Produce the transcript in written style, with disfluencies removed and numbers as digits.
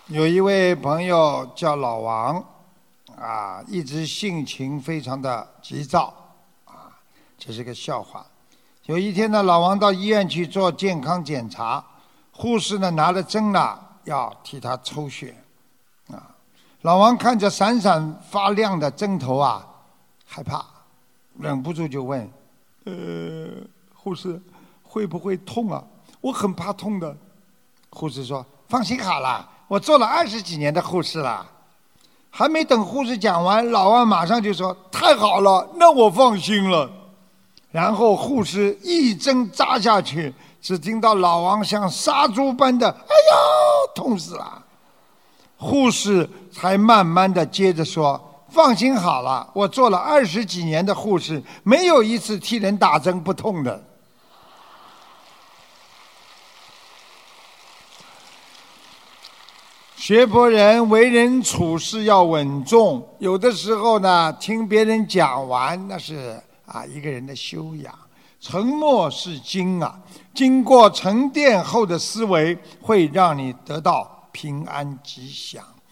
有一位朋友叫老王，一直性情非常的急躁，这是个笑话。有一天呢，老王到医院去做健康检查，护士呢拿了针要替他抽血，老王看着闪闪发亮的针头害怕，忍不住就问：护士会不会痛啊？我很怕痛的。护士说：放心好了，我做了20几年的护士了。还没等护士讲完，老王马上就说：太好了，那我放心了。然后护士一针扎下去，只听到老王像杀猪般的哎呦，痛死了。护士才慢慢的接着说：放心好了，我做了20几年的护士，没有一次替人打针不痛的。学佛人为人处事要稳重，有的时候呢，听别人讲完，那是一个人的修养。承诺是金经过沉淀后的思维，会让你得到平安吉祥。